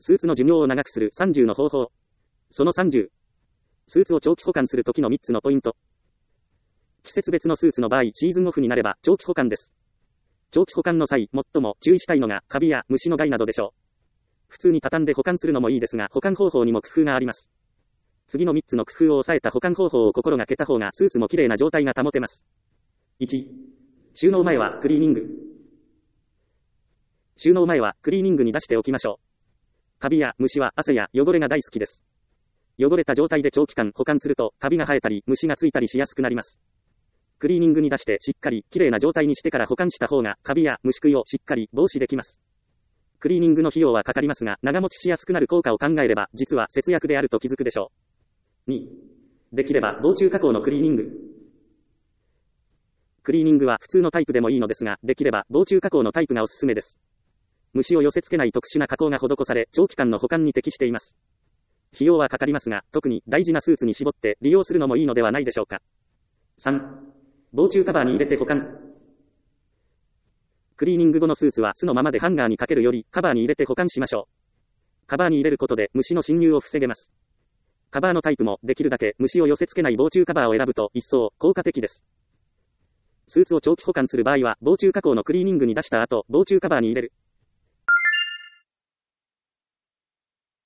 スーツの寿命を長くする30の方法。その30。スーツを長期保管するときの3つのポイント。季節別のスーツの場合、シーズンオフになれば長期保管です。長期保管の際、最も注意したいのがカビや虫の害などでしょう。普通に畳んで保管するのもいいですが、保管方法にも工夫があります。次の3つの工夫を抑えた保管方法を心がけた方がスーツも綺麗な状態が保てます。1、収納前はクリーニング。収納前はクリーニングに出しておきましょう。カビや虫は汗や汚れが大好きです。汚れた状態で長期間保管するとカビが生えたり虫がついたりしやすくなります。クリーニングに出してしっかり綺麗な状態にしてから保管した方がカビや虫食いをしっかり防止できます。クリーニングの費用はかかりますが、長持ちしやすくなる効果を考えれば実は節約であると気づくでしょう。2、できれば防虫加工のクリーニング。クリーニングは普通のタイプでもいいのですが、できれば防虫加工のタイプがおすすめです。虫を寄せ付けない特殊な加工が施され、長期間の保管に適しています。費用はかかりますが、特に大事なスーツに絞って利用するのもいいのではないでしょうか。3、防虫カバーに入れて保管。クリーニング後のスーツは素のままでハンガーにかけるよりカバーに入れて保管しましょう。カバーに入れることで虫の侵入を防げます。カバーのタイプもできるだけ虫を寄せ付けない防虫カバーを選ぶと一層効果的です。スーツを長期保管する場合は防虫加工のクリーニングに出した後、防虫カバーに入れる。